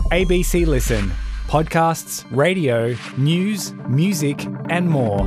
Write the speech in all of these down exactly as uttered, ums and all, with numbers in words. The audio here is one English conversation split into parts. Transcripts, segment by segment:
A B C Listen. Podcasts, radio, news, music and more.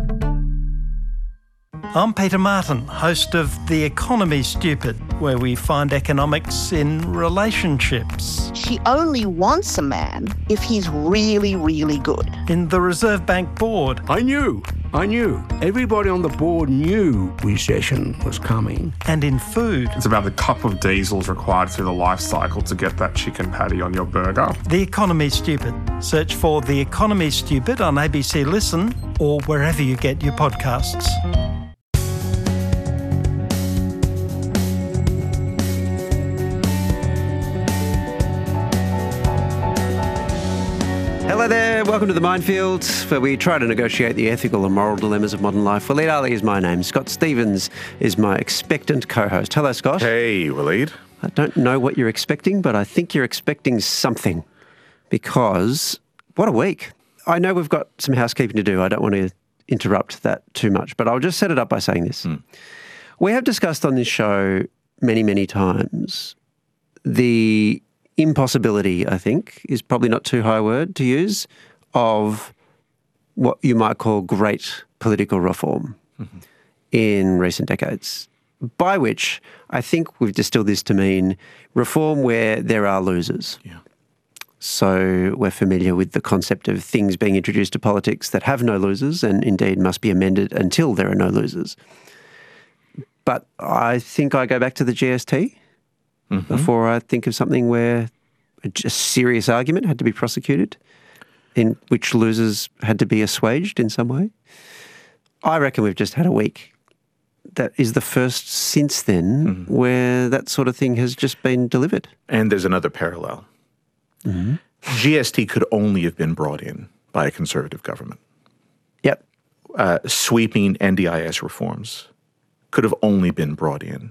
I'm Peter Martin, host of The Economy Stupid, where we find economics in relationships. She only wants a man if he's really, really good. In the Reserve Bank Board. I knew, I knew. Everybody on the board knew recession was coming. And in food. It's about the cup of diesel required through the life cycle to get that chicken patty on your burger. The Economy Stupid. Search for The Economy Stupid on A B C Listen or wherever you get your podcasts. Hello there, welcome to The Minefield, where we try to negotiate the ethical and moral dilemmas of modern life. Waleed Ali is my name. Scott Stevens is my expectant co-host. Hello, Scott. Hey, Waleed. I don't know what you're expecting, but I think you're expecting something, because what a week. I know we've got some housekeeping to do. I don't want to interrupt that too much, but I'll just set it up by saying this. Mm. We have discussed on this show many, many times the impossibility, I think, is probably not too high a word to use, of what you might call great political reform mm-hmm. in recent decades, by which I think we've distilled this to mean reform where there are losers. Yeah. So we're familiar with the concept of things being introduced to politics that have no losers and indeed must be amended until there are no losers. But I think I go back to the G S T mm-hmm. before I think of something where a serious argument had to be prosecuted, in which losers had to be assuaged in some way. I reckon we've just had a week that is the first since then mm-hmm. where that sort of thing has just been delivered. And there's another parallel. Mm-hmm. G S T could only have been brought in by a Conservative government. Yep. Uh, sweeping N D I S reforms could have only been brought in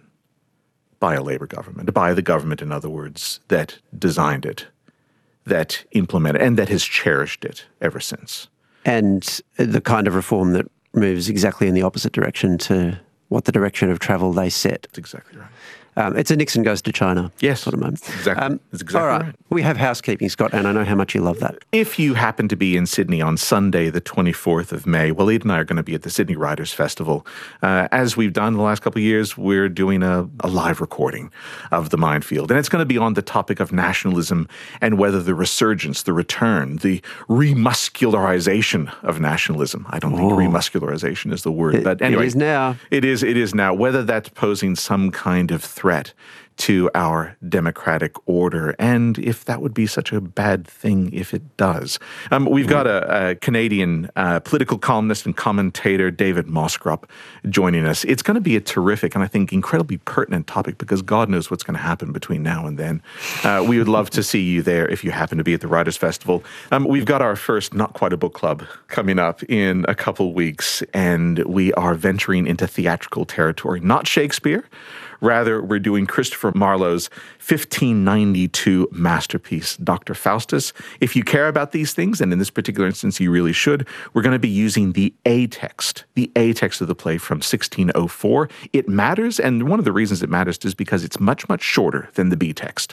by a Labour government, by the government, in other words, that designed it, that implemented, and that has cherished it ever since. And the kind of reform that moves exactly in the opposite direction to what the direction of travel they set. That's exactly right. Um, it's a Nixon goes to China yes, sort of moment. Exactly. Um, That's exactly all right. right. We have housekeeping, Scott, and I know how much you love that. If you happen to be in Sydney on Sunday, the twenty-fourth of May, Waleed and I are going to be at the Sydney Writers' Festival. Uh, as we've done the last couple of years, we're doing a, a live recording of The Minefield. And it's going to be on the topic of nationalism and whether the resurgence, the return, the remuscularization of nationalism. I don't oh. think remuscularization is the word. It, but anyway, it is now. It is, it is now. Whether that's posing some kind of threat to our democratic order, and if that would be such a bad thing if it does. Um, we've got a, a Canadian uh, political columnist and commentator, David Moskrop, joining us. It's going to be a terrific and I think incredibly pertinent topic because God knows what's going to happen between now and then. Uh, we would love to see you there if you happen to be at the Writers' Festival. Um, we've got our first Not Quite a Book Club coming up in a couple weeks, and we are venturing into theatrical territory. Not Shakespeare. Rather, we're doing Christopher Marlowe's fifteen ninety-two masterpiece, Doctor Faustus. If you care about these things, and in this particular instance you really should, we're going to be using the A text, the A text of the play from sixteen oh four. It matters, and one of the reasons it matters is because it's much, much shorter than the B text.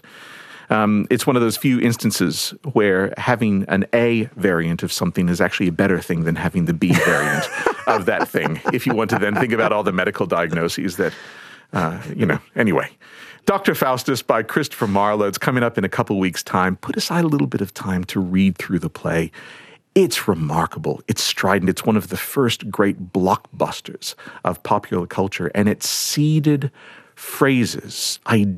Um, it's one of those few instances where having an A variant of something is actually a better thing than having the B variant of that thing, if you want to then think about all the medical diagnoses that Uh, you know, anyway. Doctor Faustus by Christopher Marlowe. It's coming up in a couple weeks' time. Put aside a little bit of time to read through the play. It's remarkable. It's strident. It's one of the first great blockbusters of popular culture, and it's seeded phrases,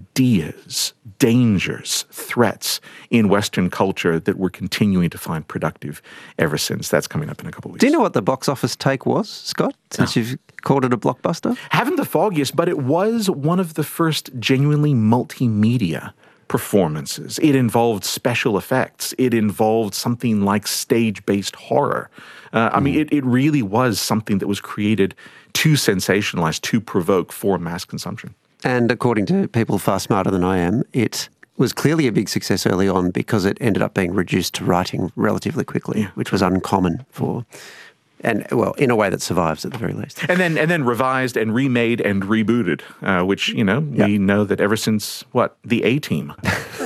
ideas, dangers, threats in Western culture that we're continuing to find productive ever since. That's coming up in a couple of weeks. Do you know what the box office take was, Scott, since no. you've called it a blockbuster? Haven't the foggiest, but it was one of the first genuinely multimedia performances. It involved special effects. It involved something like stage-based horror. Uh, I mm. mean, it, it really was something that was created to sensationalize, to provoke for mass consumption. And according to people far smarter than I am, it was clearly a big success early on because it ended up being reduced to writing relatively quickly, yeah. which was uncommon for, and well, in a way that survives at the very least. And then and then revised and remade and rebooted, uh, which, you know, yep. we know that ever since, what, the A-Team.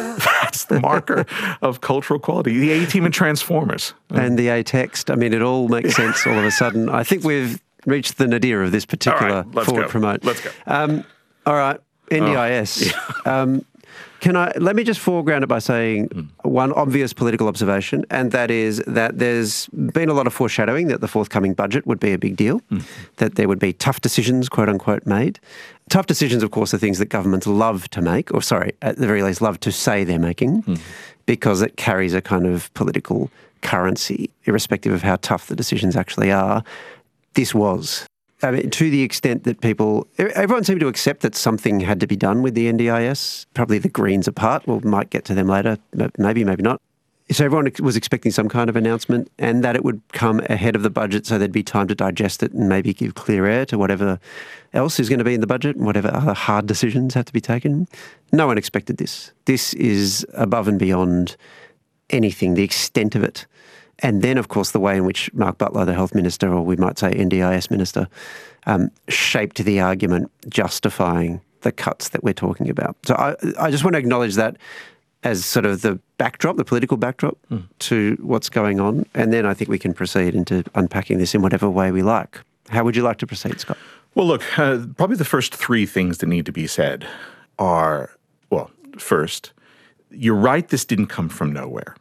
That's the marker of cultural quality. The A-Team and Transformers. And the A-Text. I mean, it all makes sense all of a sudden. I think we've reached the nadir of this particular All right, let's forward go. promote. Let's go. Um, all right, N D I S. Oh, yeah. um, Can I let me just foreground it by saying mm. one obvious political observation, and that is that there's been a lot of foreshadowing that the forthcoming budget would be a big deal, mm. that there would be tough decisions, quote unquote, made. Tough decisions, of course, are things that governments love to make, or sorry, at the very least, love to say they're making, mm. because it carries a kind of political currency, irrespective of how tough the decisions actually are. This was. I mean, to the extent that people, everyone seemed to accept that something had to be done with the N D I S, probably the Greens apart. We might get to them later, maybe, maybe not. So everyone was expecting some kind of announcement and that it would come ahead of the budget so there'd be time to digest it and maybe give clear air to whatever else is going to be in the budget and whatever other hard decisions have to be taken. No one expected this. This is above and beyond anything, the extent of it. And then, of course, the way in which Mark Butler, the Health Minister, or we might say N D I S Minister, um, shaped the argument justifying the cuts that we're talking about. So I, I just want to acknowledge that as sort of the backdrop, the political backdrop mm. to what's going on. And then I think we can proceed into unpacking this in whatever way we like. How would you like to proceed, Scott? Well, look, uh, probably the first three things that need to be said are, well, first, you're right, this didn't come from nowhere.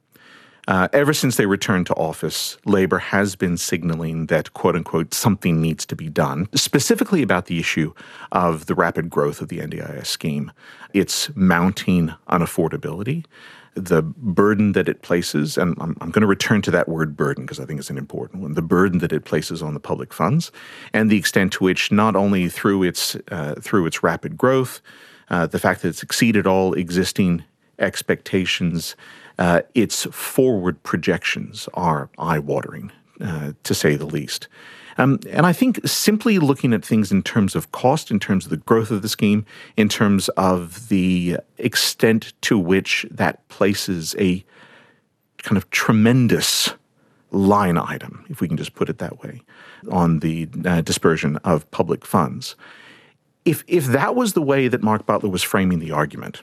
Uh, ever since they returned to office, Labour has been signaling that, quote unquote, something needs to be done, specifically about the issue of the rapid growth of the N D I S scheme, its mounting unaffordability, the burden that it places, and I'm, I'm going to return to that word burden because I think it's an important one, the burden that it places on the public funds, and the extent to which not only through its, uh, through its rapid growth, uh, the fact that it's exceeded all existing expectations, Uh, its forward projections are eye-watering, uh, to say the least. Um, and I think simply looking at things in terms of cost, in terms of the growth of the scheme, in terms of the extent to which that places a kind of tremendous line item, if we can just put it that way, on the uh, dispersion of public funds. If, if that was the way that Mark Butler was framing the argument,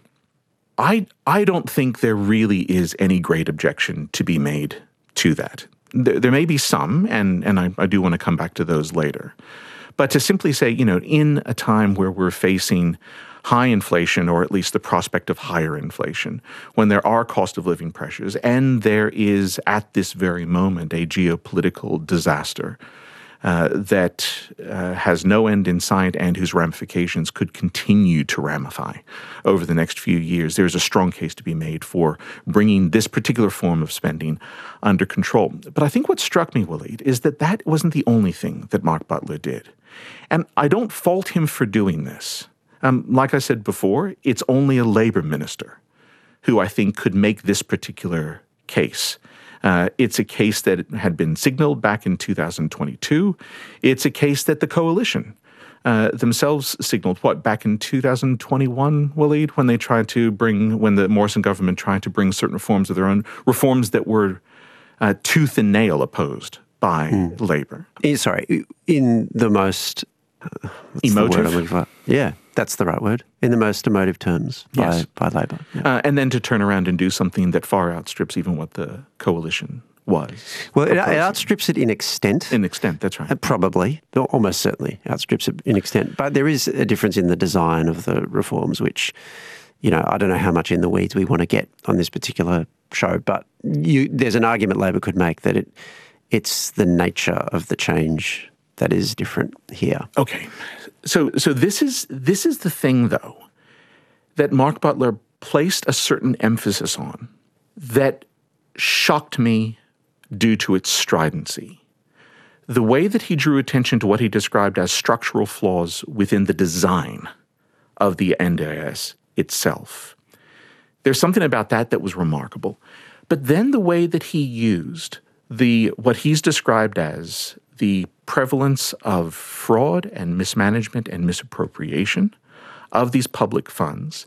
I I don't think there really is any great objection to be made to that. There, there may be some, and, and I, I do want to come back to those later. But to simply say, you know, in a time where we're facing high inflation, or at least the prospect of higher inflation, when there are cost of living pressures, and there is at this very moment a geopolitical disaster Uh, that uh, has no end in sight and whose ramifications could continue to ramify over the next few years, there's a strong case to be made for bringing this particular form of spending under control. But I think what struck me, Waleed, is that that wasn't the only thing that Mark Butler did. And I don't fault him for doing this. Um, like I said before, it's only a Labour minister who I think could make this particular case. Uh, it's a case that had been signaled back in two thousand twenty-two. It's a case that the coalition uh, themselves signaled, what, back in two thousand twenty-one, Waleed, when they tried to bring, when the Morrison government tried to bring certain reforms of their own, reforms that were uh, tooth and nail opposed by mm. Labour. Sorry, in the most... Uh, emotive? Yeah, that's the right word. In the most emotive terms by, yes. by Labour. Yeah. Uh, and then to turn around and do something that far outstrips even what the coalition was. Well, it, it outstrips it in extent. In extent, that's right. Uh, probably, almost certainly outstrips it in extent. But there is a difference in the design of the reforms, which, you know, I don't know how much in the weeds we want to get on this particular show, but you, there's an argument Labor could make that it it's the nature of the change that is different here. Okay. So so this is this is the thing, though, that Mark Butler placed a certain emphasis on that shocked me due to its stridency. The way that he drew attention to what he described as structural flaws within the design of the N D I S itself. There's something about that that was remarkable. But then the way that he used the what he's described as the prevalence of fraud and mismanagement and misappropriation of these public funds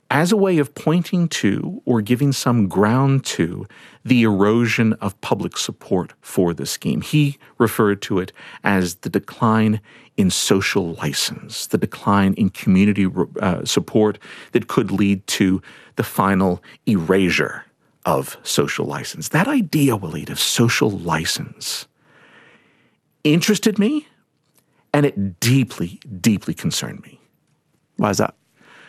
as a way of pointing to or giving some ground to the erosion of public support for the scheme. He referred to it as the decline in social license, the decline in community uh, support that could lead to the final erasure of social license. That idea, Waleed, of social license interested me, and it deeply, deeply concerned me. Why is that?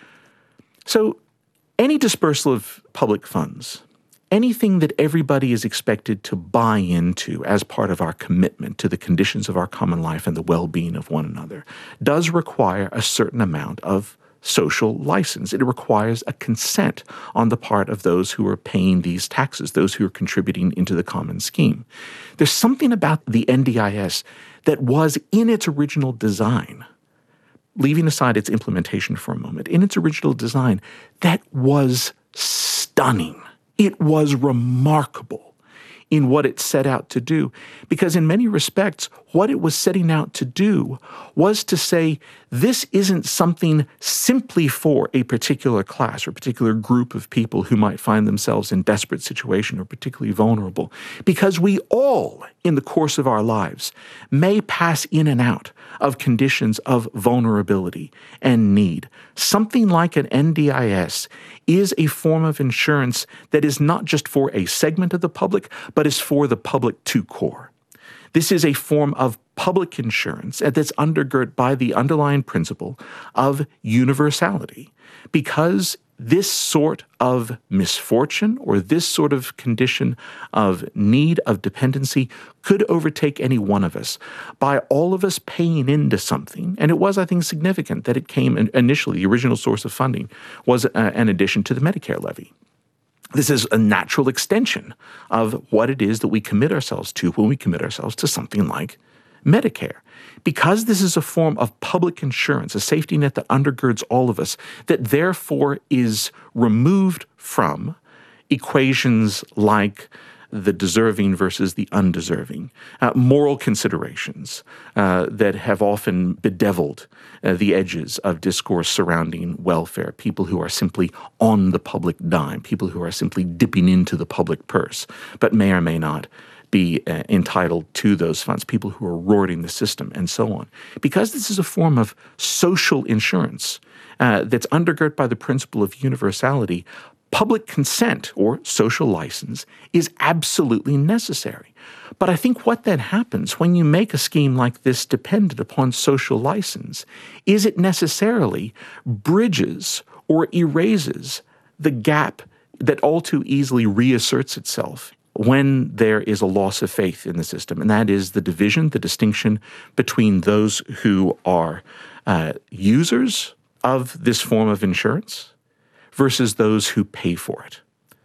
So any dispersal of public funds, anything that everybody is expected to buy into as part of our commitment to the conditions of our common life and the well-being of one another, does require a certain amount of social license. It requires a consent on the part of those who are paying these taxes, those who are contributing into the common scheme. There's something about the N D I S that was, in its original design, leaving aside its implementation for a moment, in its original design, that was stunning. It was remarkable in what it set out to do, because in many respects, what it was setting out to do was to say, this isn't something simply for a particular class or a particular group of people who might find themselves in desperate situation or particularly vulnerable, because we all, in the course of our lives, may pass in and out of conditions of vulnerability and need. Something like an N D I S is a form of insurance that is not just for a segment of the public, but is for the public to core. This is a form of public insurance that's undergirded by the underlying principle of universality, because this sort of misfortune or this sort of condition of need, of dependency, could overtake any one of us by all of us paying into something. And it was, I think, significant that it came initially, the original source of funding was uh, an addition to the Medicare levy. This is a natural extension of what it is that we commit ourselves to when we commit ourselves to something like Medicare. Because this is a form of public insurance, a safety net that undergirds all of us, that therefore is removed from equations like the deserving versus the undeserving, uh, moral considerations uh, that have often bedeviled uh, the edges of discourse surrounding welfare, people who are simply on the public dime, people who are simply dipping into the public purse, but may or may not be uh, entitled to those funds, people who are rorting the system, and so on. Because this is a form of social insurance uh, that's undergirded by the principle of universality, public consent or social license is absolutely necessary. But I think what then happens when you make a scheme like this dependent upon social license is it necessarily bridges or erases the gap that all too easily reasserts itself when there is a loss of faith in the system, and that is the division, the distinction between those who are uh, users of this form of insurance versus those who pay for it,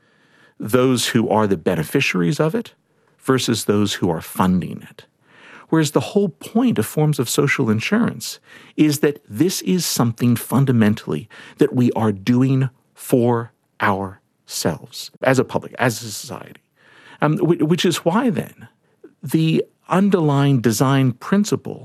those who are the beneficiaries of it versus those who are funding it. Whereas the whole point of forms of social insurance is that this is something fundamentally that we are doing for ourselves as a public, as a society. Um, which is why then the underlying design principle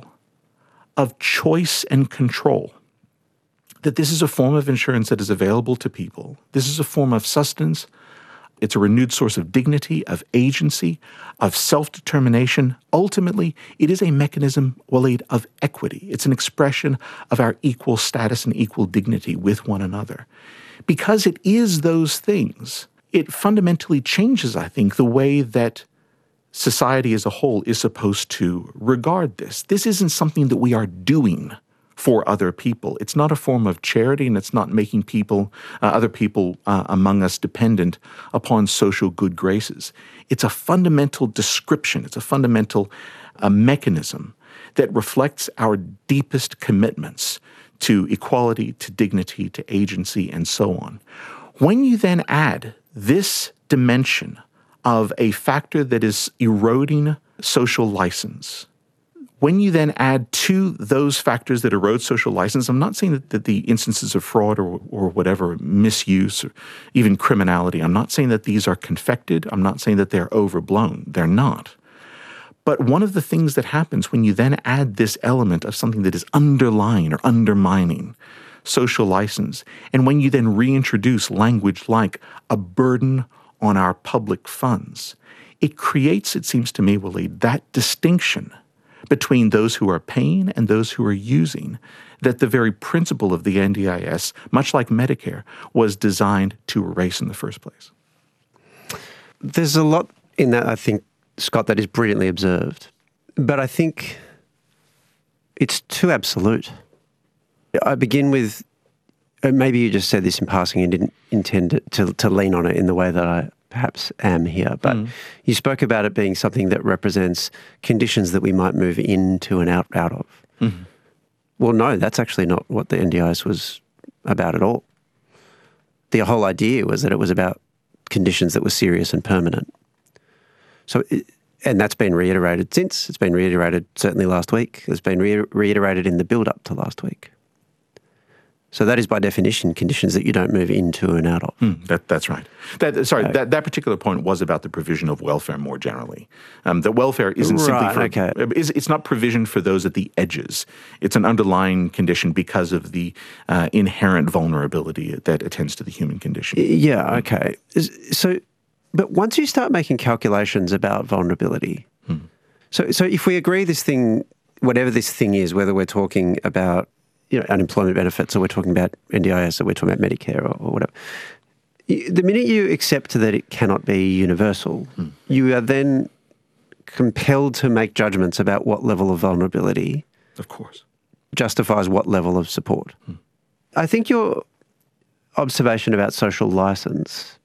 of choice and control, that this is a form of insurance that is available to people. This is a form of sustenance. It's a renewed source of dignity, of agency, of self-determination. Ultimately, it is a mechanism, Waleed, of equity. It's an expression of our equal status and equal dignity with one another. Because it is those things, it fundamentally changes, I think, the way that society as a whole is supposed to regard this. This isn't something that we are doing for other people. It's not a form of charity, and it's not making people, uh, other people uh, among us dependent upon social good graces. It's a fundamental description. It's a fundamental uh, mechanism that reflects our deepest commitments to equality, to dignity, to agency, and so on. When you then add this dimension of a factor that is eroding social license, when you then add to those factors that erode social license, I'm not saying that, that the instances of fraud or, or whatever, misuse or even criminality, I'm not saying that these are confected. I'm not saying that they're overblown. They're not. But one of the things that happens when you then add this element of something that is underlying or undermining social license, and when you then reintroduce language like a burden on our public funds, it creates, it seems to me, Willie, that distinction between those who are paying and those who are using, that the very principle of the N D I S, much like Medicare, was designed to erase in the first place. There's a lot in that, I think, Scott, that is brilliantly observed. But I think it's too absolute. I begin with, maybe you just said this in passing and didn't intend to, to lean on it in the way that I perhaps am here, but mm. you spoke about it being something that represents conditions that we might move into and out, out of. Mm-hmm. Well, no, that's actually not what the N D I S was about at all. The whole idea was that it was about conditions that were serious and permanent. So, it, and that's been reiterated since. It's been reiterated certainly last week. It's been re- reiterated in the build-up to last week. So that is by definition conditions that you don't move into and out of. Mm, that, that's right. That, sorry, uh, that, that particular point was about the provision of welfare more generally. Um, that welfare isn't right, simply for, okay. is, it's not provision for those at the edges. It's an underlying condition because of the uh, inherent vulnerability that attends to the human condition. Yeah, okay. So, but once you start making calculations about vulnerability, hmm. so so if we agree this thing, whatever this thing is, whether we're talking about you know, unemployment benefits, or we're talking about N D I S, or we're talking about Medicare, or, or whatever. The minute you accept that it cannot be universal, mm. you are then compelled to make judgments about what level of vulnerability, of course, justifies what level of support. Mm. I think your observation about social license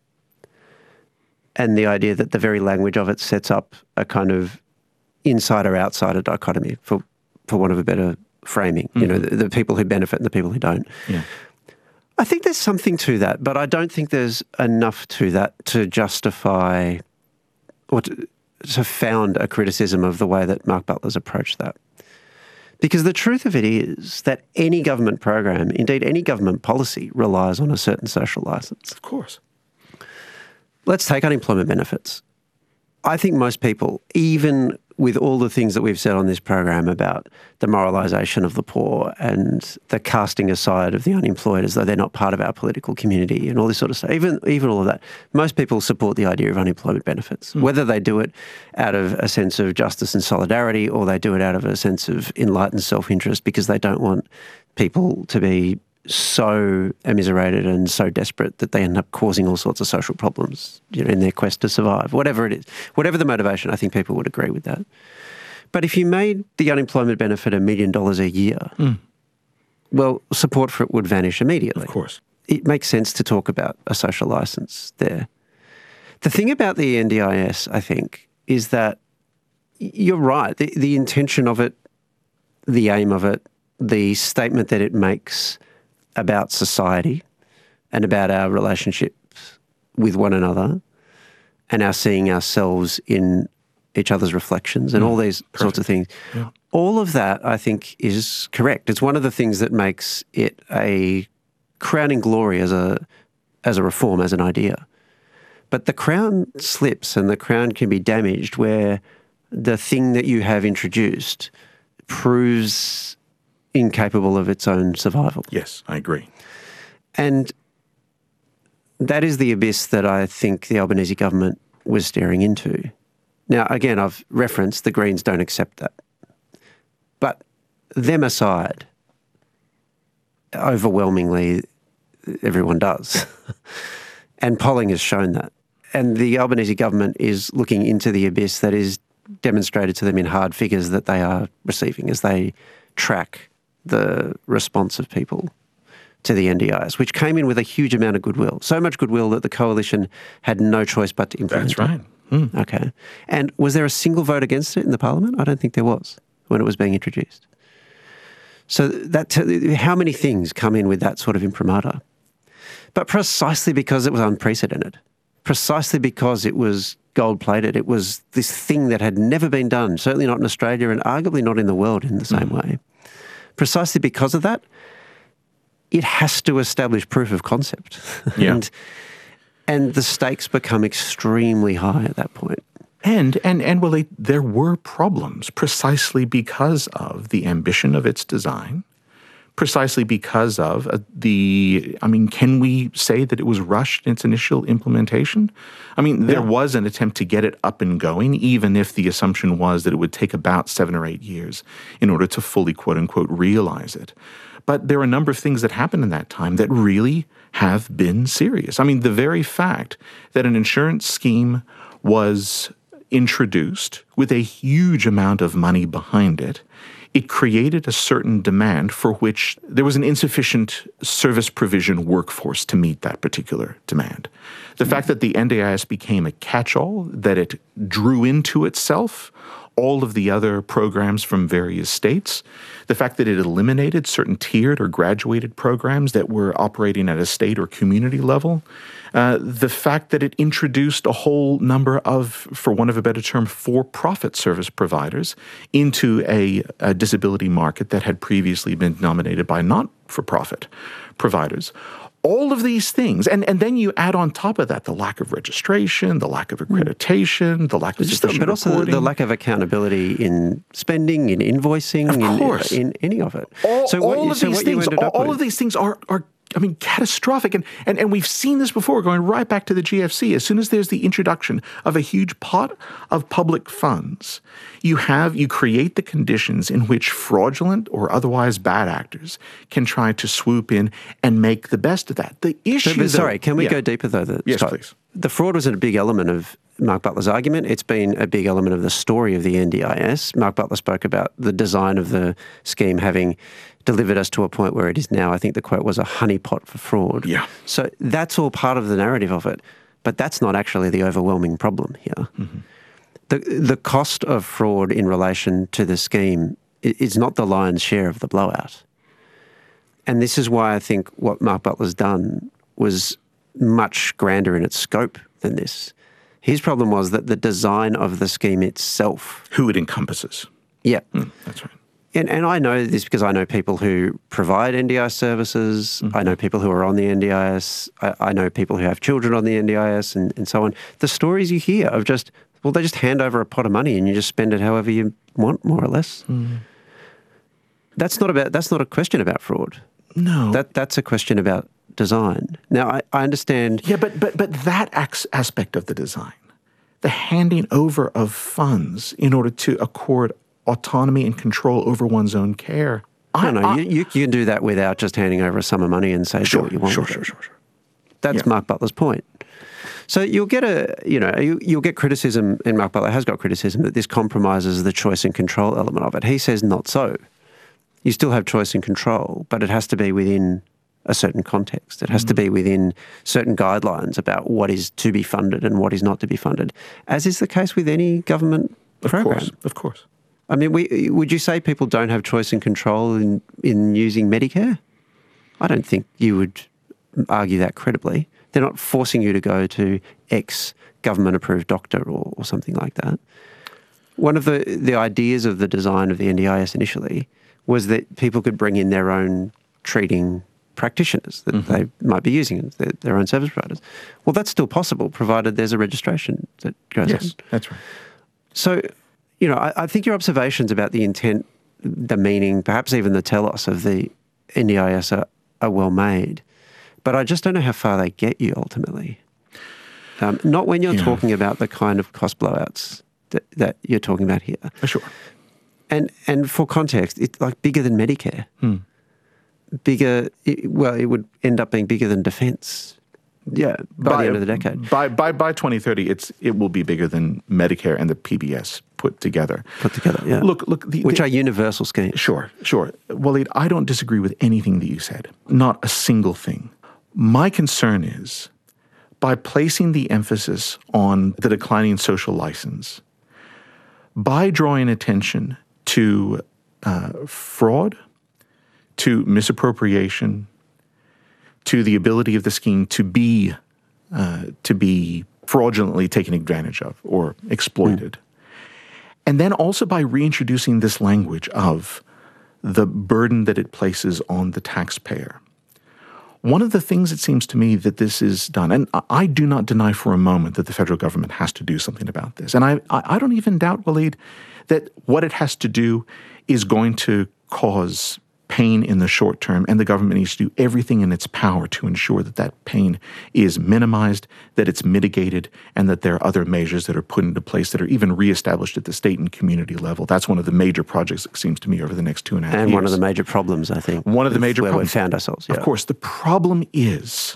and the idea that the very language of it sets up a kind of insider-outsider dichotomy, for for want of a better framing, you mm-hmm. know, the, the people who benefit and the people who don't. Yeah. I think there's something to that, but I don't think there's enough to that to justify or to, to found a criticism of the way that Mark Butler's approached that. Because the truth of it is that any government program, indeed any government policy, relies on a certain social license. Of course. Let's take unemployment benefits. I think most people, even with all the things that we've said on this program about the moralisation of the poor and the casting aside of the unemployed as though they're not part of our political community and all this sort of stuff, even even all of that, most people support the idea of unemployment benefits, mm. whether they do it out of a sense of justice and solidarity or they do it out of a sense of enlightened self-interest because they don't want people to be so immiserated and so desperate that they end up causing all sorts of social problems, you know, in their quest to survive. Whatever it is, whatever the motivation, I think people would agree with that. But if you made the unemployment benefit a million dollars a year, mm. well, support for it would vanish immediately. Of course. It makes sense to talk about a social license there. The thing about the N D I S, I think, is that you're right. The, the intention of it, the aim of it, the statement that it makes about society and about our relationships with one another and our seeing ourselves in each other's reflections and mm, all these perfect. sorts of things. Yeah. All of that, I think, is correct. It's one of the things that makes it a crowning glory as a as a reform, as an idea. But the crown slips and the crown can be damaged where the thing that you have introduced proves incapable of its own survival. Yes, I agree. And that is the abyss that I think the Albanese government was staring into. Now, again, I've referenced the Greens don't accept that. But them aside, overwhelmingly, everyone does. And polling has shown that. And the Albanese government is looking into the abyss that is demonstrated to them in hard figures that they are receiving as they track the response of people to the N D I S, which came in with a huge amount of goodwill. So much goodwill that the coalition had no choice but to implement it. That's right. Mm. Okay. And was there a single vote against it in the parliament? I don't think there was when it was being introduced. So that t- how many things come in with that sort of imprimatur? But precisely because it was unprecedented, precisely because it was gold-plated, it was this thing that had never been done, certainly not in Australia and arguably not in the world in the same mm. way. Precisely because of that, it has to establish proof of concept. Yeah. and, and the stakes become extremely high at that point. And, and, and well, they, there were problems precisely because of the ambition of its design, precisely because of uh, the, I mean, can we say that it was rushed in its initial implementation? I mean, there Yeah. was an attempt to get it up and going, even if the assumption was that it would take about seven or eight years in order to fully, quote unquote, realize it. But there are a number of things that happened in that time that really have been serious. I mean, the very fact that an insurance scheme was introduced with a huge amount of money behind it, it created a certain demand for which there was an insufficient service provision workforce to meet that particular demand. The fact that the N D I S became a catch-all, that it drew into itself all of the other programs from various states, the fact that it eliminated certain tiered or graduated programs that were operating at a state or community level, uh, the fact that it introduced a whole number of, for want of a better term, for-profit service providers into a, a disability market that had previously been dominated by not-for-profit providers. All of these things, and, and then you add on top of that the lack of registration, the lack of accreditation, the lack of Just, sufficient but also the, reporting. the lack of accountability in spending, in invoicing, Of in, course. in any of it. all, so what, all you- of so these what you things, ended all, up all with- of these things are, are I mean, catastrophic. And, and, and we've seen this before, going right back to the G F C. As soon as there's the introduction of a huge pot of public funds, you have, you create the conditions in which fraudulent or otherwise bad actors can try to swoop in and make the best of that. The issue, But, but though- sorry, can we yeah. go deeper though? The, Yes, Scott? please. The fraud was a big element of Mark Butler's argument. It's been a big element of the story of the N D I S. Mark Butler spoke about the design of the scheme having delivered us to a point where it is now. I think the quote was a honeypot for fraud. Yeah. So that's all part of the narrative of it. But that's not actually the overwhelming problem here. Mm-hmm. The, the cost of fraud in relation to the scheme i- is not the lion's share of the blowout. And this is why I think what Mark Butler's done was much grander in its scope than this. His problem was that the design of the scheme itself. Who it encompasses. Yeah. Mm, that's right. And, and I know this because I know people who provide N D I S services. Mm-hmm. I know people who are on the N D I S. I, I know people who have children on the N D I S and, and so on. The stories you hear of just, well, they just hand over a pot of money and you just spend it however you want, more or less. Mm. That's not about. That's not a question about fraud. No. That that's a question about design. Now, I, I understand. Yeah, but but but that ex- aspect of the design, the handing over of funds in order to accord autonomy and control over one's own care. I don't know. You, you, you can do that without just handing over a sum of money and say, Sure, do what you want. sure, with sure, it. sure, sure. That's Yeah. Mark Butler's point. So you'll get a, you know, you, you'll get criticism, and Mark Butler has got criticism, that this compromises the choice and control element of it. He says not so. You still have choice and control, but it has to be within a certain context. It has Mm. to be within certain guidelines about what is to be funded and what is not to be funded, as is the case with any government Of program. course, of course. I mean, we, would you say people don't have choice and control in, in using Medicare? I don't think you would argue that credibly. They're not forcing you to go to X government-approved doctor or, or something like that. One of the, the ideas of the design of the N D I S initially was that people could bring in their own treating practitioners that Mm-hmm. they might be using, their, their own service providers. Well, that's still possible, provided there's a registration that goes on. Yes, that's right. So, you know, I, I think your observations about the intent, the meaning, perhaps even the telos of the N D I S are, are well made. But I just don't know how far they get you ultimately. Um, not when you're Yeah. talking about the kind of cost blowouts that, that you're talking about here. Uh, Sure. And and for context, it's like bigger than Medicare. Hmm. Bigger, it, well, it would end up being bigger than defence. Yeah, by, the end of the decade. By by by twenty thirty, it's it will be bigger than Medicare and the P B S put together. Put together, yeah. Look, look. The, Which the, are universal schemes. Sure, sure. Waleed, I don't disagree with anything that you said. Not a single thing. My concern is, by placing the emphasis on the declining social license, by drawing attention to uh, fraud, to misappropriation, to the ability of the scheme to be uh, to be fraudulently taken advantage of or exploited. And then also by reintroducing this language of the burden that it places on the taxpayer. One of the things it seems to me that this is done, and I- I do not deny for a moment that the federal government has to do something about this. And I, I I don't even doubt, Waleed, that what it has to do is going to cause pain in the short term, and the government needs to do everything in its power to ensure that that pain is minimized, that it's mitigated, and that there are other measures that are put into place that are even reestablished at the state and community level. That's one of the major projects, it seems to me, over the next two and a half and years. And one of the major problems, I think. One of the major where problems. we found ourselves, yeah. Of course, the problem is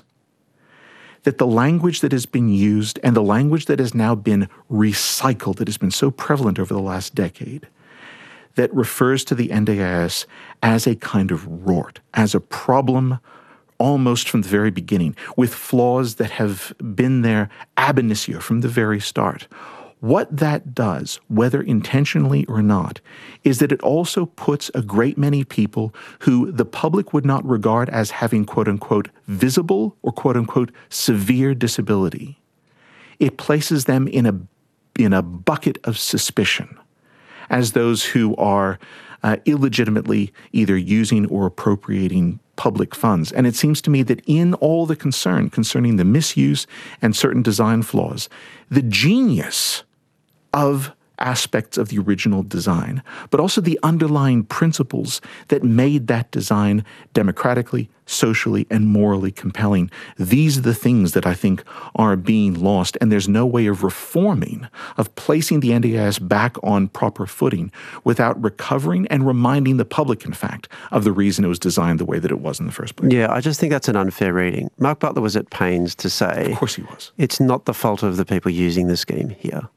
that the language that has been used and the language that has now been recycled, that has been so prevalent over the last decade, that refers to the N D I S as a kind of rort, as a problem almost from the very beginning, with flaws that have been there ab initio from the very start. What that does, whether intentionally or not, is that it also puts a great many people who the public would not regard as having quote-unquote visible or quote-unquote severe disability. It places them in a, in a bucket of suspicion as those who are uh, illegitimately either using or appropriating public funds. And it seems to me that in all the concern concerning the misuse and certain design flaws, the genius of aspects of the original design, but also the underlying principles that made that design democratically, socially, and morally compelling. These are the things that I think are being lost, and there's no way of reforming, of placing the N D I S back on proper footing without recovering and reminding the public, in fact, of the reason it was designed the way that it was in the first place. Yeah, I just think that's an unfair reading. Mark Butler was at pains to say, of course he was, it's not the fault of the people using the scheme here.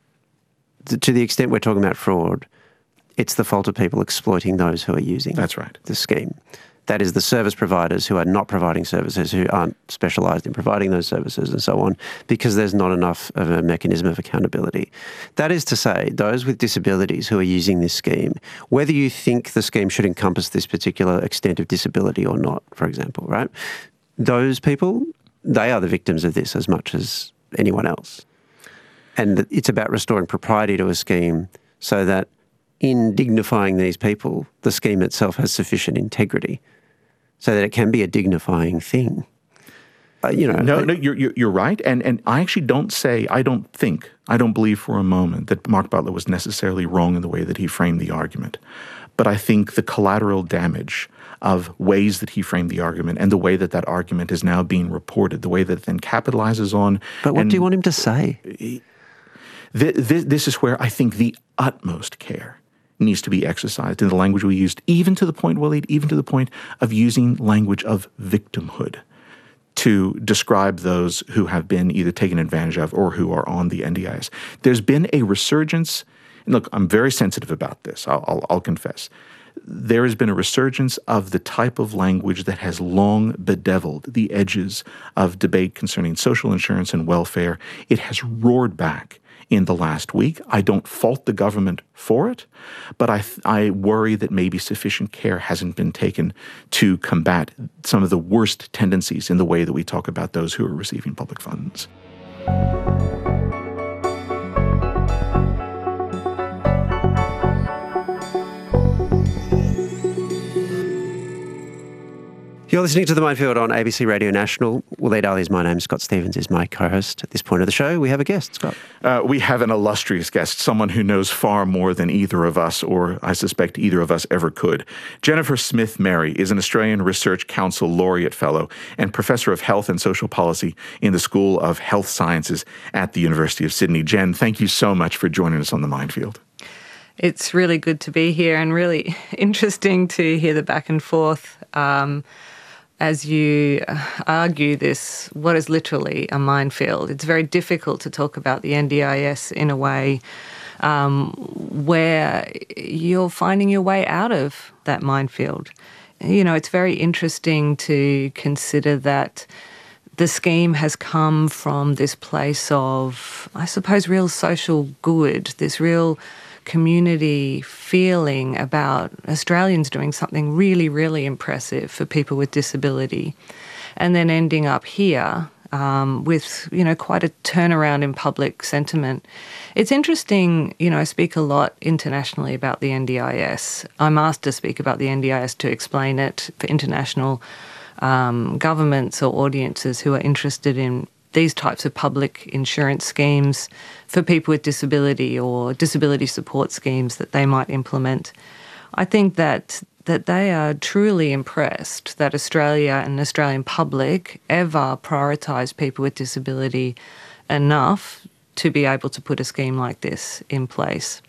To the extent we're talking about fraud, it's the fault of people exploiting those who are using That's right. the scheme. That is the service providers who are not providing services, who aren't specialised in providing those services and so on, because there's not enough of a mechanism of accountability. That is to say, those with disabilities who are using this scheme, whether you think the scheme should encompass this particular extent of disability or not, for example, right? Those people, they are the victims of this as much as anyone else. And it's about restoring propriety to a scheme so that in dignifying these people, the scheme itself has sufficient integrity so that it can be a dignifying thing. Uh, you know, no, no, you're, you're you're right, and and I actually don't say, I don't think, I don't believe for a moment that Mark Butler was necessarily wrong in the way that he framed the argument, but I think the collateral damage of ways that he framed the argument and the way that that argument is now being reported, the way that it then capitalizes on. But what and, do you want him to say? Th- th- this is where I think the utmost care needs to be exercised in the language we used, even to the point, Waleed, even to the point of using language of victimhood to describe those who have been either taken advantage of or who are on the N D I S. There's been a resurgence, and look, I'm very sensitive about this, I'll, I'll, I'll confess. There has been a resurgence of the type of language that has long bedeviled the edges of debate concerning social insurance and welfare. It has roared back in the last week. I don't fault the government for it, but I, th- I worry that maybe sufficient care hasn't been taken to combat some of the worst tendencies in the way that we talk about those who are receiving public funds. You're listening to The Minefield on A B C Radio National. Waleed Ali is my name. Scott Stevens is my co-host. At this point of the show, we have a guest, Scott. Uh, we have an illustrious guest, someone who knows far more than either of us, or I suspect either of us ever could. Jennifer Smith-Mary is an Australian Research Council Laureate Fellow and Professor of Health and Social Policy in the School of Health Sciences at the University of Sydney. Jen, thank you so much for joining us on The Minefield. It's really good to be here and really interesting to hear the back and forth um, as you argue this, what is literally a minefield. It's very difficult to talk about the N D I S in a way um, where you're finding your way out of that minefield. You know, it's very interesting to consider that the scheme has come from this place of, I suppose, real social good, this real community feeling about Australians doing something really, really impressive for people with disability, and then ending up here um, with, you know, quite a turnaround in public sentiment. It's interesting, you know, I speak a lot internationally about the N D I S. I'm asked to speak about the N D I S to explain it for international um, governments or audiences who are interested in these types of public insurance schemes for people with disability or disability support schemes that they might implement. I think that that they are truly impressed that Australia and the Australian public ever prioritise people with disability enough to be able to put a scheme like this in place.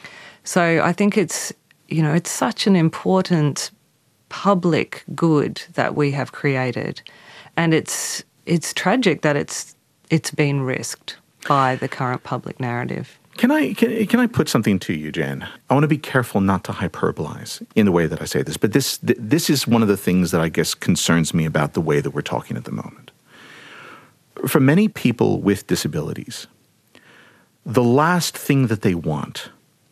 So I think it's, you know, it's such an important public good that we have created, and it's it's tragic that it's it's been risked by the current public narrative. Can I can, can I put something to you, Jen? I want to be careful not to hyperbolize in the way that I say this, but this th- this is one of the things that I guess concerns me about the way that we're talking at the moment. For many people with disabilities, the last thing that they want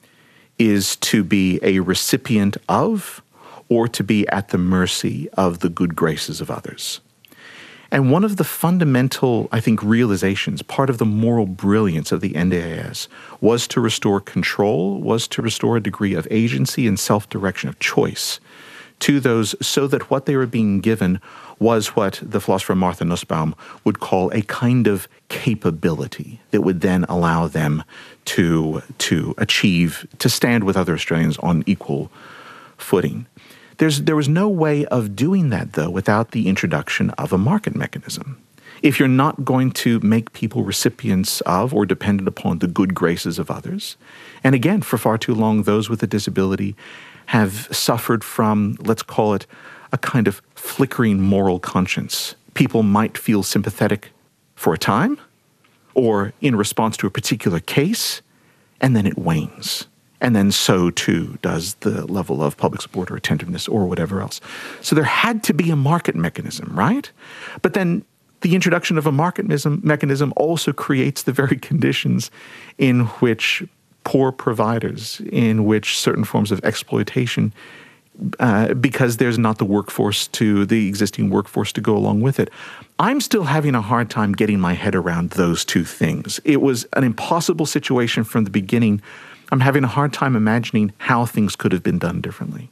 is to be a recipient of or to be at the mercy of the good graces of others. And one of the fundamental, I think, realizations, part of the moral brilliance of the N D I S was to restore control, was to restore a degree of agency and self-direction of choice to those, so that what they were being given was what the philosopher Martha Nussbaum would call a kind of capability that would then allow them to, to achieve, to stand with other Australians on equal footing. There's, there was no way of doing that, though, without the introduction of a market mechanism. If you're not going to make people recipients of or dependent upon the good graces of others, and again, for far too long, those with a disability have suffered from, let's call it, a kind of flickering moral conscience. People might feel sympathetic for a time, or in response to a particular case, and then it wanes. And then so, too, does the level of public support or attentiveness or whatever else. So there had to be a market mechanism, right? But then the introduction of a market mechanism also creates the very conditions in which poor providers, in which certain forms of exploitation, uh, because there's not the workforce to, the existing workforce to go along with it. I'm still having a hard time getting my head around those two things. It was an impossible situation from the beginning. I'm having a hard time imagining how things could have been done differently.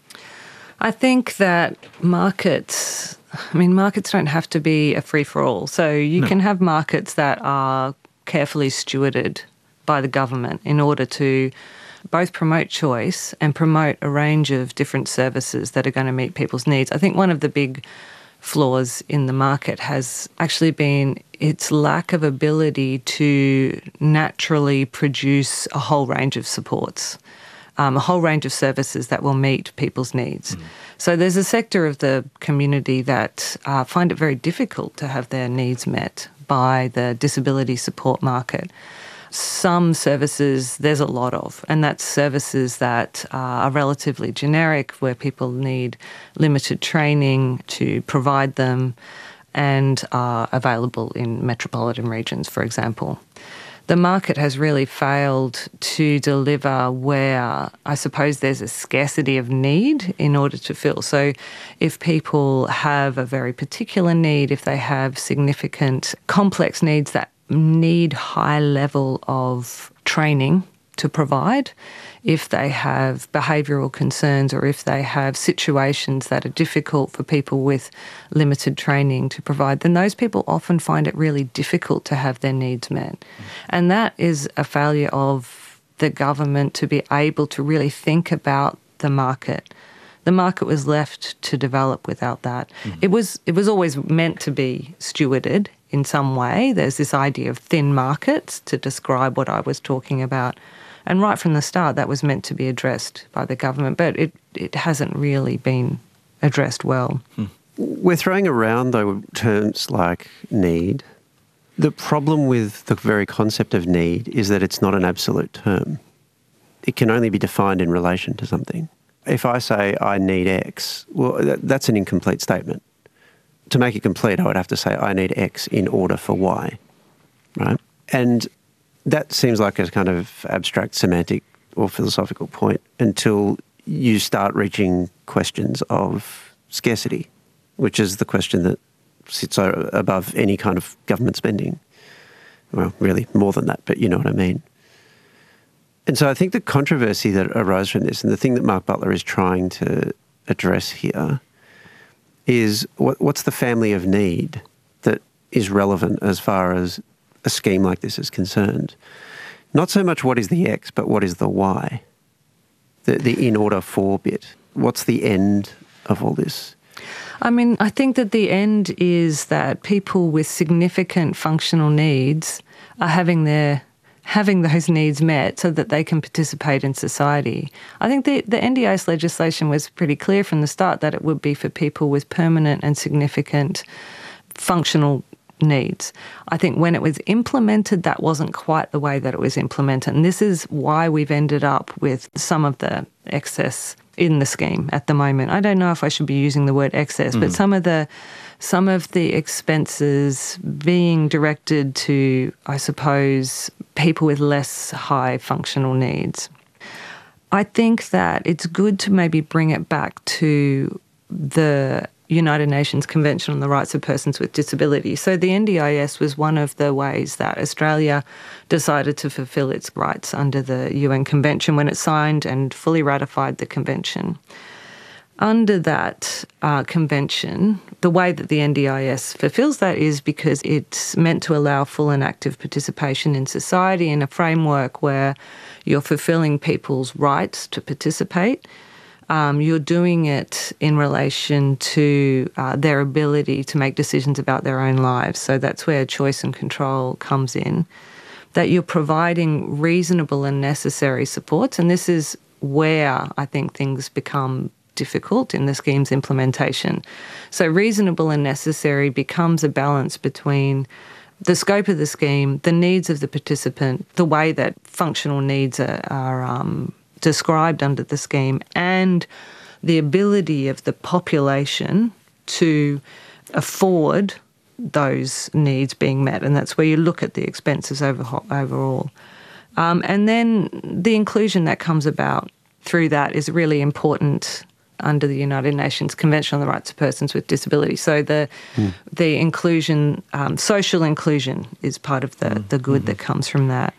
I think that markets, I mean, markets don't have to be a free-for-all. So you No. can have markets that are carefully stewarded by the government in order to both promote choice and promote a range of different services that are going to meet people's needs. I think one of the big flaws in the market has actually been its lack of ability to naturally produce a whole range of supports, um, a whole range of services that will meet people's needs. Mm. So there's a sector of the community that uh, find it very difficult to have their needs met by the disability support market. Some services there's a lot of, and that's services that uh, are relatively generic, where people need limited training to provide them and are available in metropolitan regions, for example. The market has really failed to deliver where I suppose there's a scarcity of need in order to fill. So if people have a very particular need, if they have significant complex needs that need high level of training to provide, if they have behavioural concerns or if they have situations that are difficult for people with limited training to provide, then those people often find it really difficult to have their needs met. Mm. And that is a failure of the government to be able to really think about the market. The market was left to develop without that. Mm. It was it was always meant to be stewarded in some way. There's this idea of thin markets to describe what I was talking about. And right from the start, that was meant to be addressed by the government, but it, it hasn't really been addressed well. Hmm. We're throwing around, though, terms like need. The problem with the very concept of need is that it's not an absolute term. It can only be defined in relation to something. If I say I need X, well, that, that's an incomplete statement. To make it complete, I would have to say I need X in order for Y, right? And that seems like a kind of abstract semantic or philosophical point until you start reaching questions of scarcity, which is the question that sits above any kind of government spending. Well, really more than that, but you know what I mean. And so I think the controversy that arose from this, and the thing that Mark Butler is trying to address here, is what, what's the family of need that is relevant as far as a scheme like this is concerned. Not so much what is the X, but what is the Y. the, the in order for bit. What's the end of all this? I mean, I think that the end is that people with significant functional needs are having their having those needs met so that they can participate in society. I think the, the N D I S legislation was pretty clear from the start that it would be for people with permanent and significant functional needs. I think when it was implemented, that wasn't quite the way that it was implemented. And this is why we've ended up with some of the excess in the scheme at the moment. I don't know if I should be using the word excess, mm. but some of the some of the expenses being directed to, I suppose, people with less high functional needs. I think that it's good to maybe bring it back to the United Nations Convention on the Rights of Persons with Disability. So the N D I S was one of the ways that Australia decided to fulfil its rights under the U N Convention when it signed and fully ratified the convention. Under that uh, convention, the way that the N D I S fulfills that is because it's meant to allow full and active participation in society in a framework where you're fulfilling people's rights to participate. Um, you're doing it in relation to uh, their ability to make decisions about their own lives. So that's where choice and control comes in, that you're providing reasonable and necessary supports. And this is where I think things become difficult in the scheme's implementation. So reasonable and necessary becomes a balance between the scope of the scheme, the needs of the participant, the way that functional needs are, are um, described under the scheme, and the ability of the population to afford those needs being met. And that's where you look at the expenses over, overall. Um, and then the inclusion that comes about through that is really important under the United Nations Convention on the Rights of Persons with Disability. So the mm. the inclusion, um, social inclusion is part of the, mm. the good mm-hmm. that comes from that.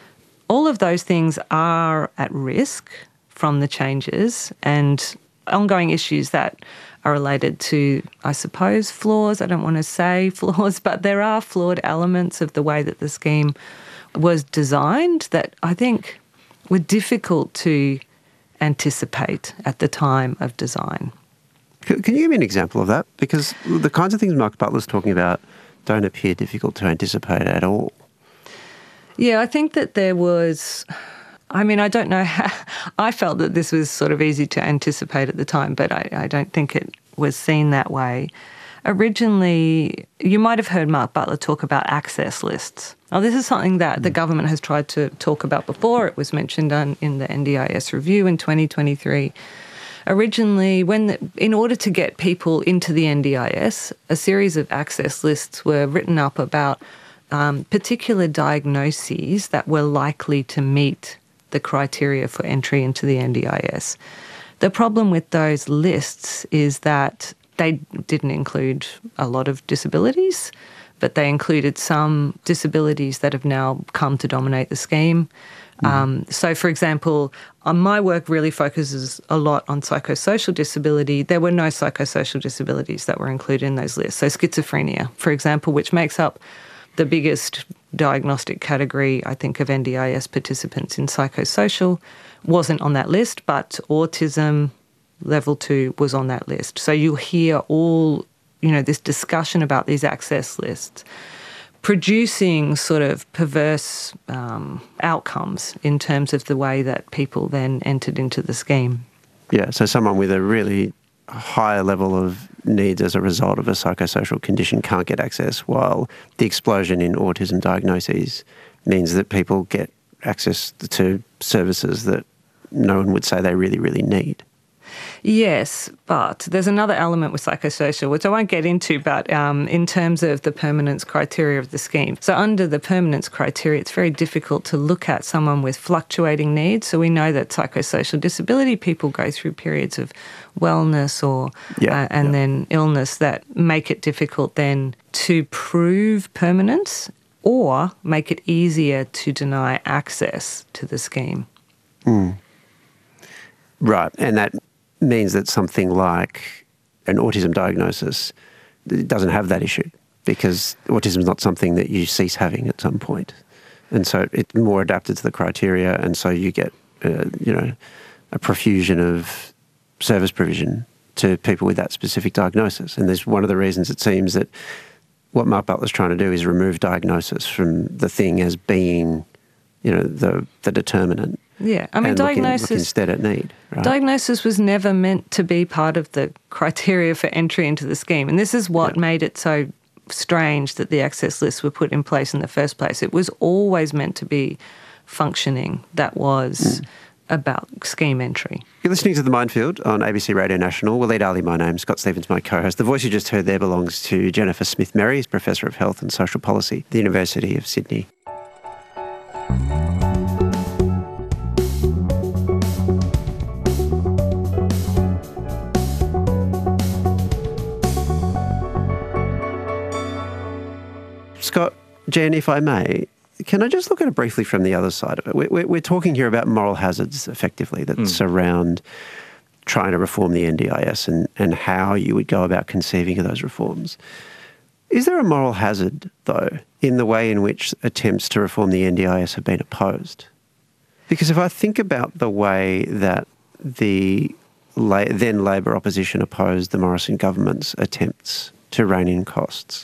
All of those things are at risk from the changes and ongoing issues that are related to, I suppose, flaws. I don't want to say flaws, but there are flawed elements of the way that the scheme was designed that I think were difficult to anticipate at the time of design. Can you give me an example of that? Because the kinds of things Mark Butler's talking about don't appear difficult to anticipate at all. Yeah, I think that there was, I mean, I don't know how, I felt that this was sort of easy to anticipate at the time, but I, I don't think it was seen that way. Originally, you might have heard Mark Butler talk about access lists. Now, this is something that the government has tried to talk about before. It was mentioned on, in the N D I S review in twenty twenty-three. Originally, when the, in order to get people into the N D I S, a series of access lists were written up about um, particular diagnoses that were likely to meet the criteria for entry into the N D I S. The problem with those lists is that they didn't include a lot of disabilities, but they included some disabilities that have now come to dominate the scheme. Mm. Um, so, for example, uh, my work really focuses a lot on psychosocial disability. There were no psychosocial disabilities that were included in those lists. So schizophrenia, for example, which makes up the biggest diagnostic category, I think, of N D I S participants in psychosocial, wasn't on that list, but autism, level two, was on that list. So you hear all, you know, this discussion about these access lists producing sort of perverse um, outcomes in terms of the way that people then entered into the scheme. Yeah, so someone with a really higher level of needs as a result of a psychosocial condition can't get access, while the explosion in autism diagnoses means that people get access to services that no one would say they really, really need. Yes, but there's another element with psychosocial, which I won't get into, but um, in terms of the permanence criteria of the scheme. So under the permanence criteria, it's very difficult to look at someone with fluctuating needs. So we know that psychosocial disability people go through periods of wellness or yeah, uh, and yeah. then illness that make it difficult then to prove permanence or make it easier to deny access to the scheme. Mm. Right, and that means that something like an autism diagnosis doesn't have that issue because autism is not something that you cease having at some point. And so it's more adapted to the criteria, and so you get, uh, you know, a profusion of service provision to people with that specific diagnosis. And there's one of the reasons it seems that what Mark Butler's trying to do is remove diagnosis from the thing as being, you know, the the determinant. Yeah, I mean, and diagnosis... Look, in, look instead at need. Right? Diagnosis was never meant to be part of the criteria for entry into the scheme. And this is what yeah. made it so strange that the access lists were put in place in the first place. It was always meant to be functioning. That was... Mm. about scheme entry. You're listening to The Minefield on A B C Radio National. Waleed Ali, my name. Scott Stevens, my co-host. The voice you just heard there belongs to Jennifer Smith-Merry, Professor of Health and Social Policy at the University of Sydney. Scott, Jen, if I may, can I just look at it briefly from the other side of it? We're, we're talking here about moral hazards, effectively, that mm. surround trying to reform the N D I S and, and how you would go about conceiving of those reforms. Is there a moral hazard, though, in the way in which attempts to reform the N D I S have been opposed? Because if I think about the way that the then Labor opposition opposed the Morrison government's attempts to rein in costs,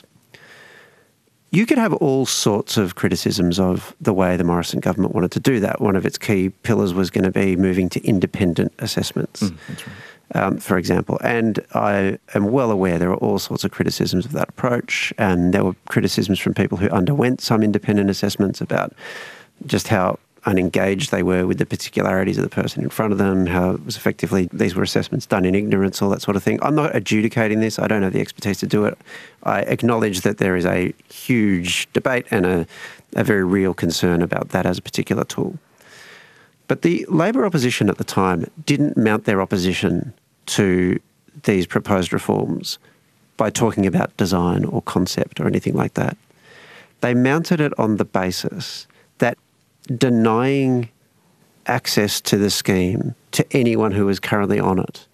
you could have all sorts of criticisms of the way the Morrison government wanted to do that. One of its key pillars was going to be moving to independent assessments, mm, that's right. um, for example. And I am well aware there are all sorts of criticisms of that approach, and there were criticisms from people who underwent some independent assessments about just how unengaged they were with the particularities of the person in front of them, how it was effectively, these were assessments done in ignorance, all that sort of thing. I'm not adjudicating this. I don't have the expertise to do it. I acknowledge that there is a huge debate and a, a very real concern about that as a particular tool. But the Labor opposition at the time didn't mount their opposition to these proposed reforms by talking about design or concept or anything like that. They mounted it on the basis that denying access to the scheme to anyone who is currently on it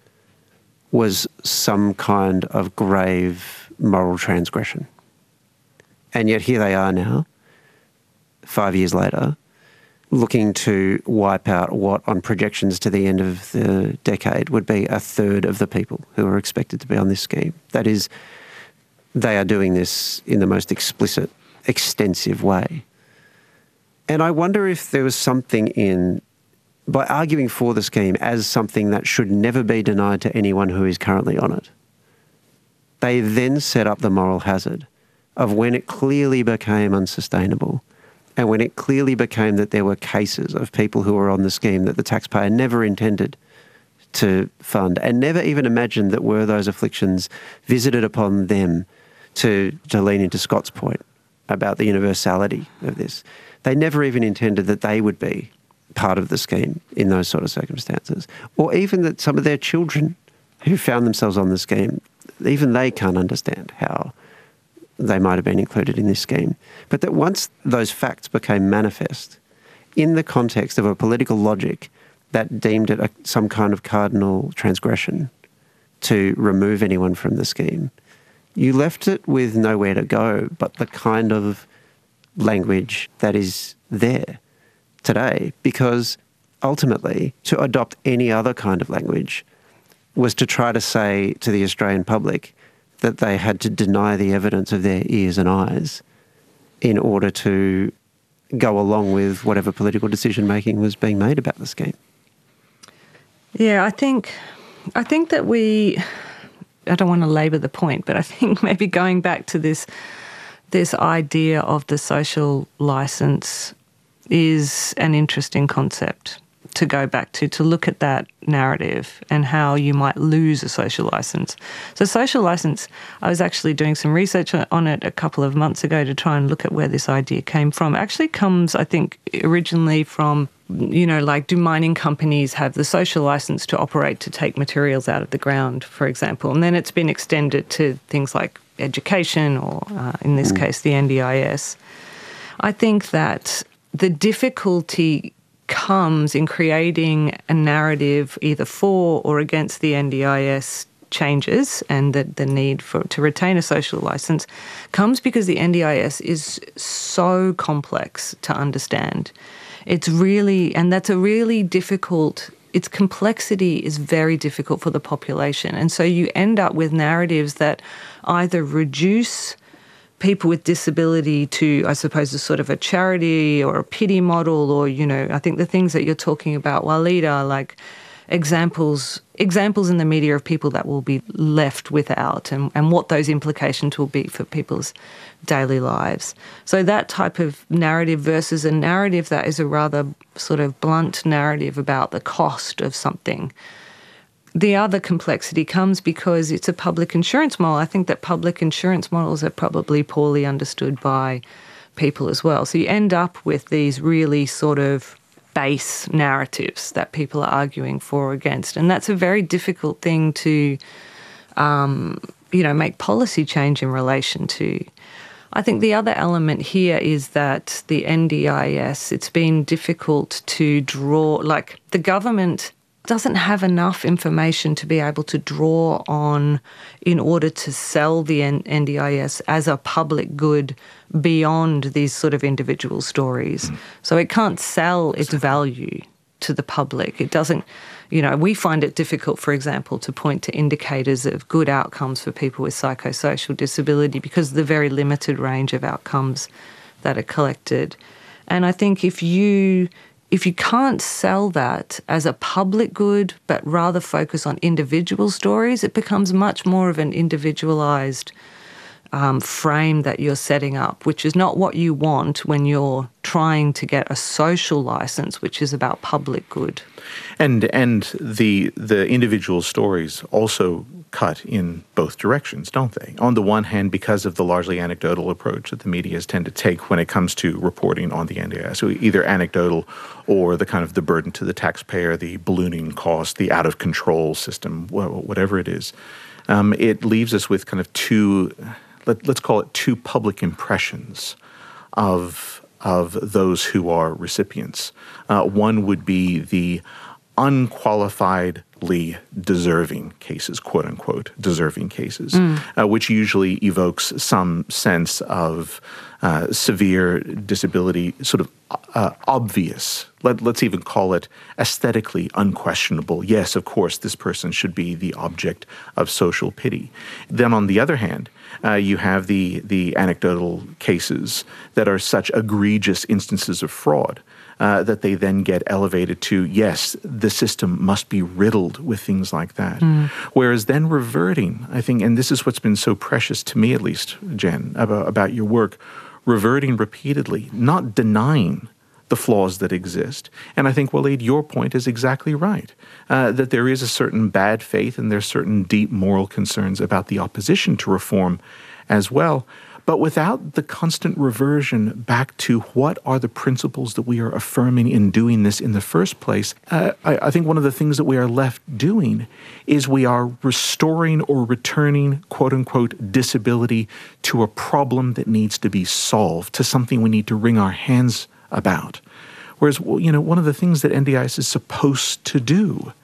was some kind of grave moral transgression. And yet here they are now, five years later, looking to wipe out what, on projections to the end of the decade, would be a third of the people who are expected to be on this scheme. That is, they are doing this in the most explicit, extensive way. And I wonder if there was something in, by arguing for the scheme as something that should never be denied to anyone who is currently on it, they then set up the moral hazard of when it clearly became unsustainable and when it clearly became that there were cases of people who were on the scheme that the taxpayer never intended to fund and never even imagined that were those afflictions visited upon them, to, to lean into Scott's point about the universality of this. They never even intended that they would be part of the scheme in those sort of circumstances. Or even that some of their children who found themselves on the scheme, even they can't understand how they might have been included in this scheme. But that once those facts became manifest in the context of a political logic that deemed it a, some kind of cardinal transgression to remove anyone from the scheme, you left it with nowhere to go but the kind of language that is there today, because ultimately to adopt any other kind of language was to try to say to the Australian public that they had to deny the evidence of their ears and eyes in order to go along with whatever political decision making was being made about the scheme. Yeah, I think I think that we, I don't want to labour the point, but I think maybe going back to this this idea of the social licence is an interesting concept to go back to, to look at that narrative and how you might lose a social licence. So social licence, I was actually doing some research on it a couple of months ago to try and look at where this idea came from. It actually comes, I think, originally from, you know, like, do mining companies have the social licence to operate to take materials out of the ground, for example? And then it's been extended to things like education or, uh, in this mm. case, the N D I S. I think that the difficulty comes in creating a narrative either for or against the N D I S changes, and that the need for to retain a social licence comes because the N D I S is so complex to understand. It's really, and that's a really difficult its complexity is very difficult for the population. And so you end up with narratives that either reduce people with disability to, I suppose, a sort of a charity or a pity model, or, you know, I think the things that you're talking about, Waleed, are like examples examples in the media of people that will be left without, and, and what those implications will be for people's daily lives. So that type of narrative versus a narrative that is a rather sort of blunt narrative about the cost of something. The other complexity comes because it's a public insurance model. I think that public insurance models are probably poorly understood by people as well. So you end up with these really sort of base narratives that people are arguing for or against. And that's a very difficult thing to, um, you know, make policy change in relation to. I think the other element here is that the N D I S, it's been difficult to draw, like the government doesn't have enough information to be able to draw on in order to sell the N D I S as a public good beyond these sort of individual stories. Mm. So it can't sell its value to the public. It doesn't, you know, we find it difficult, for example, to point to indicators of good outcomes for people with psychosocial disability because of the very limited range of outcomes that are collected. And I think if you If you can't sell that as a public good, but rather focus on individual stories, it becomes much more of an individualised um, frame that you're setting up, which is not what you want when you're trying to get a social licence, which is about public good. And and the the individual stories also cut in both directions, don't they? On the one hand, because of the largely anecdotal approach that the media tend to take when it comes to reporting on the N D I S, so either anecdotal or the kind of the burden to the taxpayer, the ballooning cost, the out-of-control system, whatever it is, um, it leaves us with kind of two, let, let's call it two public impressions of of those who are recipients. Uh, one would be the unqualifiedly deserving cases, quote unquote, deserving cases, mm. uh, which usually evokes some sense of uh, severe disability, sort of uh, obvious. Let, let's even call it aesthetically unquestionable. Yes, of course, this person should be the object of social pity. Then on the other hand, uh, you have the, the anecdotal cases that are such egregious instances of fraud Uh, that they then get elevated to, yes, the system must be riddled with things like that. Mm. Whereas then reverting, I think, and this is what's been so precious to me at least, Jen, about, about your work, reverting repeatedly, not denying the flaws that exist. And I think, Waleed, your point is exactly right, uh, that there is a certain bad faith and there's certain deep moral concerns about the opposition to reform as well. But without the constant reversion back to what are the principles that we are affirming in doing this in the first place, uh, I, I think one of the things that we are left doing is we are restoring or returning, quote unquote, disability to a problem that needs to be solved, to something we need to wring our hands about. Whereas, well, you know, one of the things that N D I S is supposed to do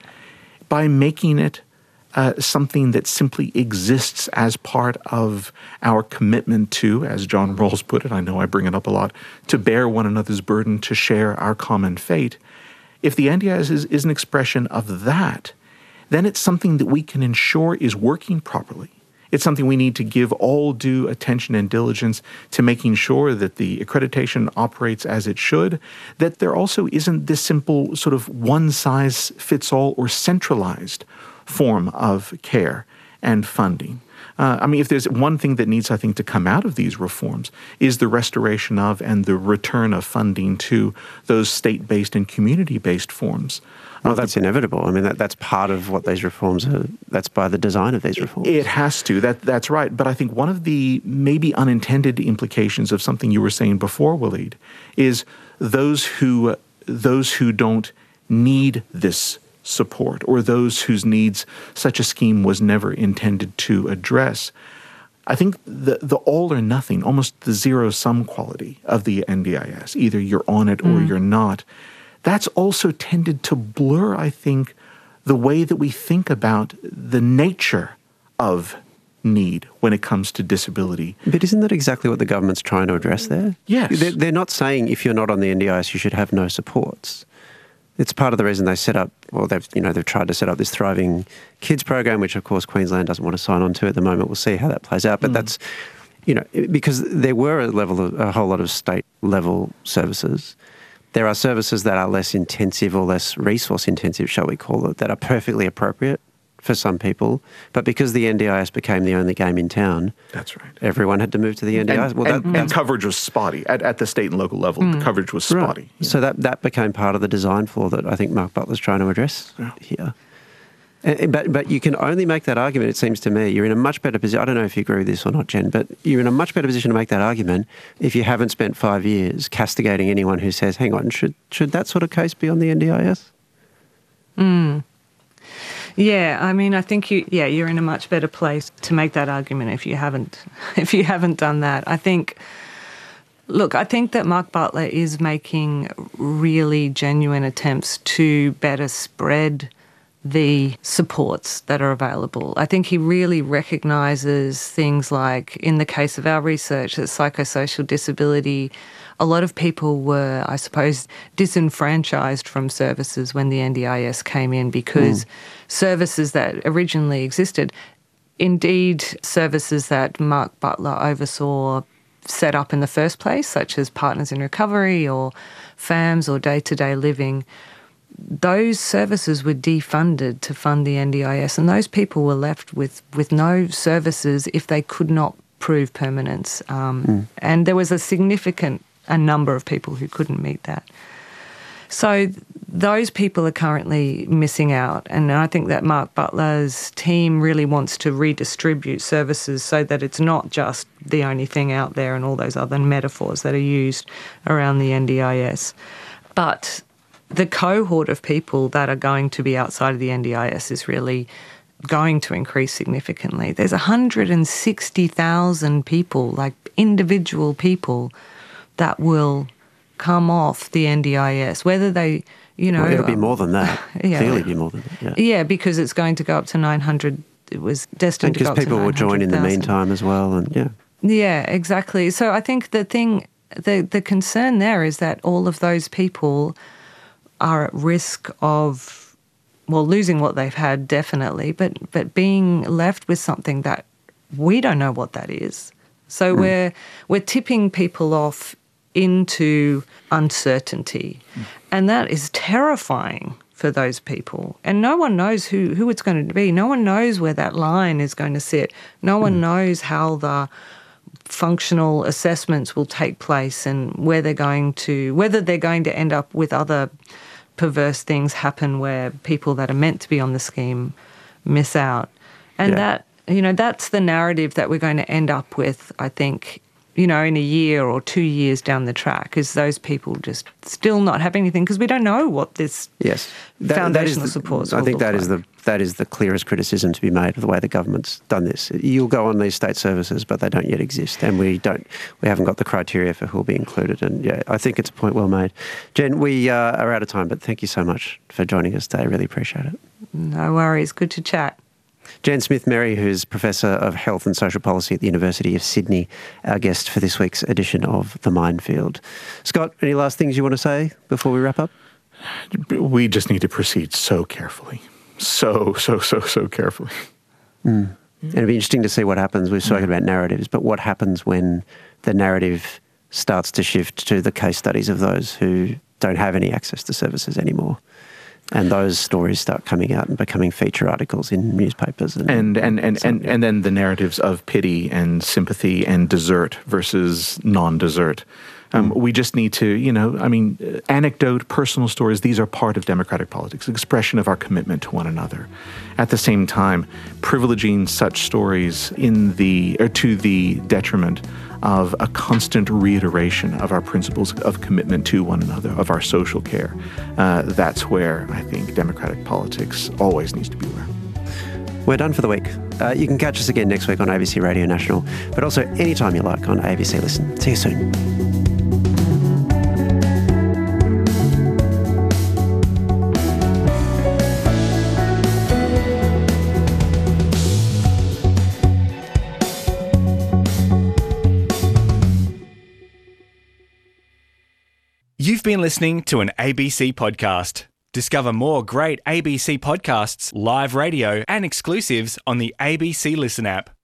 by making it Uh, something that simply exists as part of our commitment to, as John Rawls put it, I know I bring it up a lot, to bear one another's burden, to share our common fate. If the N D I S is, is an expression of that, then it's something that we can ensure is working properly. It's something we need to give all due attention and diligence to making sure that the accreditation operates as it should, that there also isn't this simple sort of one-size-fits-all or centralized form of care and funding. Uh, I mean, if there's one thing that needs, I think, to come out of these reforms is the restoration of and the return of funding to those state-based and community-based forms. Well, that's inevitable. I mean, that, that's part of what these reforms are. That's by the design of these reforms. It has to. That That's right. But I think one of the maybe unintended implications of something you were saying before, Waleed, is those who those who don't need this support, or those whose needs such a scheme was never intended to address. I think the the all or nothing, almost the zero-sum quality of the N D I S, either you're on it or mm. you're not, that's also tended to blur, I think, the way that we think about the nature of need when it comes to disability. But isn't that exactly what the government's trying to address there? Yes. They're, they're not saying if you're not on the N D I S you should have no supports. It's part of the reason they set up, well, they've, you know, they've tried to set up this Thriving Kids program, which of course Queensland doesn't want to sign on to at the moment. We'll see how that plays out. But mm. that's, you know, because there were a level of, a whole lot of state level services. There are services that are less intensive or less resource intensive, shall we call it, that are perfectly appropriate for some people. But because the N D I S became the only game in town, that's right, everyone had to move to the N D I S. And, well, and, that, and coverage was spotty. At, at the state and local level, mm. the coverage was spotty. Right. Yeah. So that, that became part of the design flaw that I think Mark Butler's trying to address yeah. here. And, but but you can only make that argument, it seems to me. You're in a much better position. I don't know if you agree with this or not, Jen, but you're in a much better position to make that argument if you haven't spent five years castigating anyone who says, hang on, should should that sort of case be on the N D I S? Mm. Yeah, I mean, I think you, yeah, you're in a much better place to make that argument if you haven't, if you haven't done that. I think, look, I think that Mark Butler is making really genuine attempts to better spread the supports that are available. I think he really recognises things like, in the case of our research, that psychosocial disability, a lot of people were, I suppose, disenfranchised from services when the N D I S came in because mm. services that originally existed, indeed services that Mark Butler oversaw set up in the first place, such as Partners in Recovery or F A M S or day-to-day living, those services were defunded to fund the N D I S, and those people were left with, with no services if they could not prove permanence. Um, mm. And there was a significant a number of people who couldn't meet that. So those people are currently missing out, and I think that Mark Butler's team really wants to redistribute services so that it's not just the only thing out there and all those other metaphors that are used around the N D I S. But the cohort of people that are going to be outside of the N D I S is really going to increase significantly. There's one hundred sixty thousand people, like individual people, that will come off the N D I S, whether they, you know... Well, it'll be more than that. Yeah. Clearly be more than that, yeah. Yeah, because it's going to go up to nine hundred. It was destined to go up to nine hundred thousand. Because people will join in the meantime as well, and yeah. Yeah, exactly. So I think the thing, the, the concern there is that all of those people are at risk of, well, losing what they've had, definitely, but, but being left with something that we don't know what that is. So mm. we're we're tipping people off into uncertainty. Mm. And that is terrifying for those people. And no one knows who, who it's going to be. No one knows where that line is going to sit. No one mm. knows how the functional assessments will take place and where they're going to, whether they're going to end up with other perverse things happen where people that are meant to be on the scheme miss out. And yeah. that, you know, that's the narrative that we're going to end up with, I think, you know, in a year or two years down the track, is those people just still not have anything because we don't know what this yes. that, foundational that is supports I think that like. is the that is the clearest criticism to be made of the way the government's done this. You'll go on these state services, but they don't yet exist, and we don't we haven't got the criteria for who will be included. And yeah, I think it's a point well made. Jen, we uh, are out of time, but thank you so much for joining us today. I really appreciate it. No worries. Good to chat. Jen Smith-Merry, who's Professor of Health and Social Policy at the University of Sydney, our guest for this week's edition of The Minefield. Scott, any last things you want to say before we wrap up? We just need to proceed so carefully. So, so, so, so carefully. Mm. And it'd be interesting to see what happens. We've spoken mm. about narratives, but what happens when the narrative starts to shift to the case studies of those who don't have any access to services anymore? And those stories start coming out and becoming feature articles in newspapers. And and and, and, and, and then the narratives of pity and sympathy and desert versus non-desert. Um, mm. We just need to, you know, I mean, anecdote, personal stories, these are part of democratic politics, expression of our commitment to one another. At the same time, privileging such stories in the, or to the detriment of a constant reiteration of our principles of commitment to one another, of our social care. Uh, that's where I think democratic politics always needs to be aware. We're done for the week. Uh, you can catch us again next week on A B C Radio National, but also anytime you like on A B C Listen. See you soon. You've been listening to an A B C podcast. Discover more great A B C podcasts, live radio, and exclusives on the A B C Listen app.